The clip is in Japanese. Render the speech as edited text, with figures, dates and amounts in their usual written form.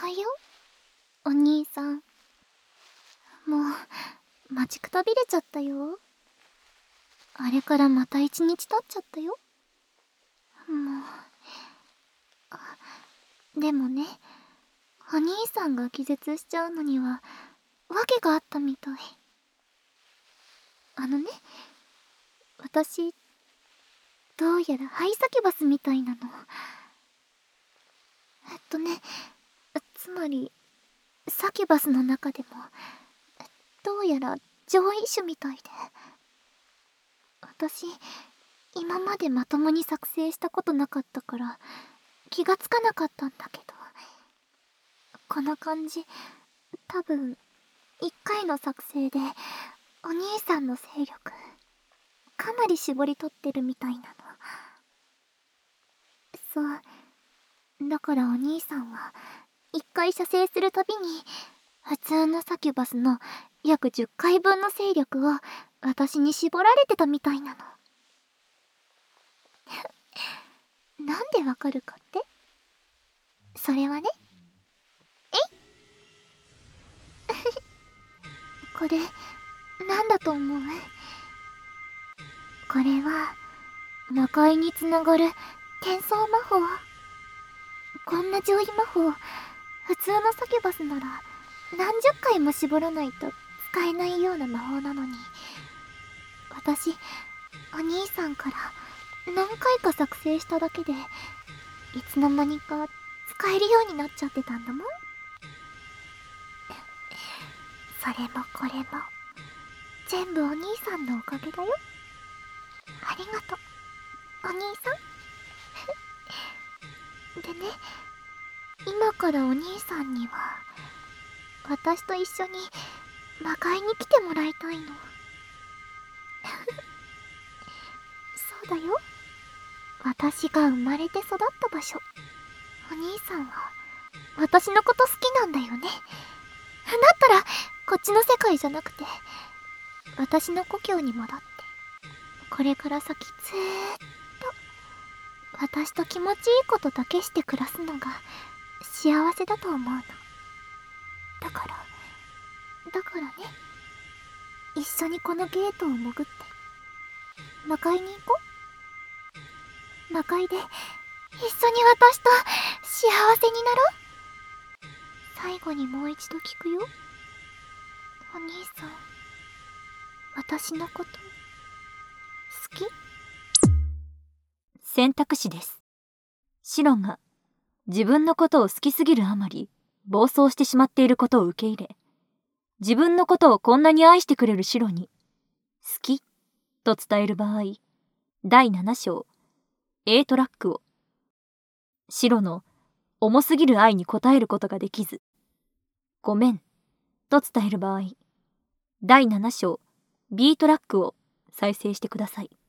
はよう、お兄さん。もう、待ちくたびれちゃったよ。あれからまた1日経っちゃったよ。もう。でもね、お兄さんが気絶しちゃうのには、訳があったみたい。私、どうやらハイサキュバスみたいなの。つまり、サキュバスの中でも、どうやら上位種みたいで。私、今までまともに作成したことなかったから気がつかなかったんだけど、この感じ多分1回の作成でお兄さんの勢力かなり絞り取ってるみたいなの。そうだからお兄さんは1回射精するたびに普通のサキュバスの約10回分の勢力を私に絞られてたみたいなの。なんでわかるかって？それはね、これ、なんだと思う？これは、魔界につながる転送魔法。こんな上位魔法、普通のサキュバスなら何十回も絞らないと使えないような魔法なのに、私、お兄さんから何回か作成しただけで、いつの間にか使えるようになっちゃってたんだもん。それもこれも、全部お兄さんのおかげだよ。ありがとう、お兄さん。でね、今からお兄さんには、私と一緒に魔界に来てもらいたいの。そうだよ。私が生まれて育った場所。お兄さんは、私のこと好きなんだよね。だったら、こっちの世界じゃなくて、私の故郷に戻って、これから先ずーっと、私と気持ちいいことだけして暮らすのが、幸せだと思うの。だからね、一緒にこのゲートを潜って、魔界に行こう。魔界で、一緒に私と幸せになろう。最後にもう一度聞くよ。お兄さん、私のこと、好き？ 選択肢です。シロンが自分のことを好きすぎるあまり暴走してしまっていることを受け入れ、自分のことをこんなに愛してくれるシロに好きと伝える場合、第7章 A トラックを、シロの重すぎる愛に応えることができずごめんと伝える場合、第7章 B トラックを再生してください。